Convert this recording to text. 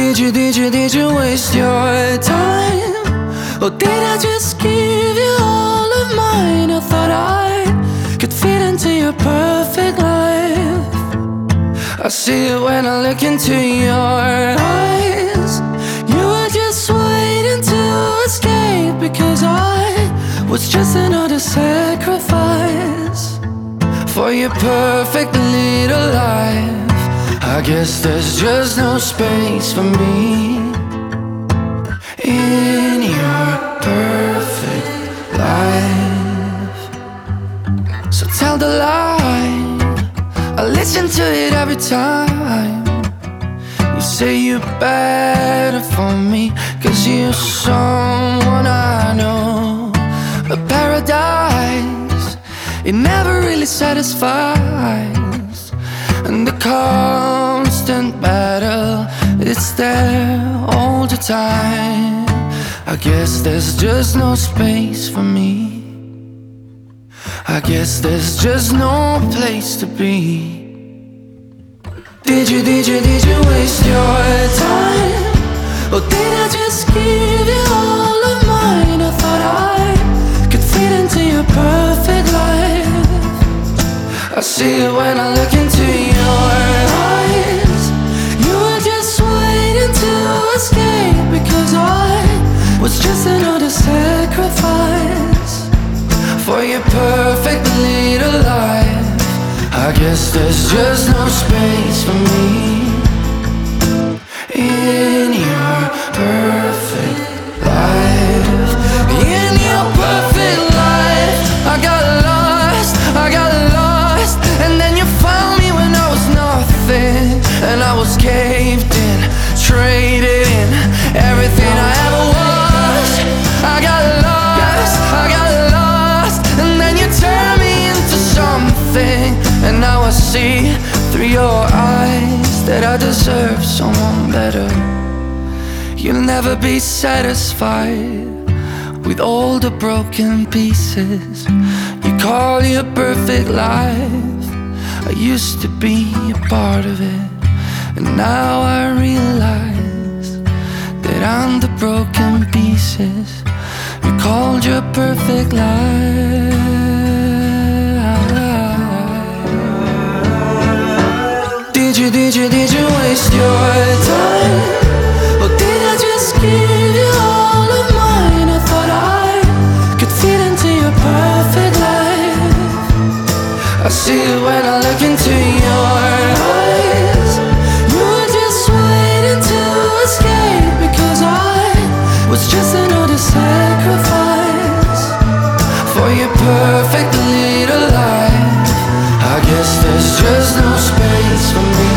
Did you waste your time? Or did I just give you all of mine? I thought I could fit into your perfect life. I see it when I look into your eyes. You were just waiting to escape, because I was just another sacrifice for your perfect little life. I guess there's just no space for me in your perfect life. So tell the lie, I listen to it every time. You say you're better for me, 'cause you're someone I know. But paradise, it never really satisfies. And the constant battle, it's there all the time. I guess there's just no space for me. I guess there's just no place to be. Did you waste your time? Or did I just give you all of mine? I thought I could fit into your perfect life. I see it when I look into your eyes. You were just waiting to escape, because I was just another sacrifice for your perfect little life. I guess there's just no space for me in your perfect life. In your perfect life, I got lost, and then you found me when I was nothing, and I was caved in, traded in everything I ever was. I got lost, and then you turned me into something, and now I see through your eyes that I deserve someone better. You'll never be satisfied with all the broken pieces you call your perfect life. I used to be a part of it, and now I realize that I'm the broken pieces you called your perfect life. Did you waste your time? Or did I just give you all of mine? I thought I could fit into your perfect life. I see it when I look into your eyes. You were just waiting to escape, because I was just another sacrifice for your perfect little life. I guess there's just no space for me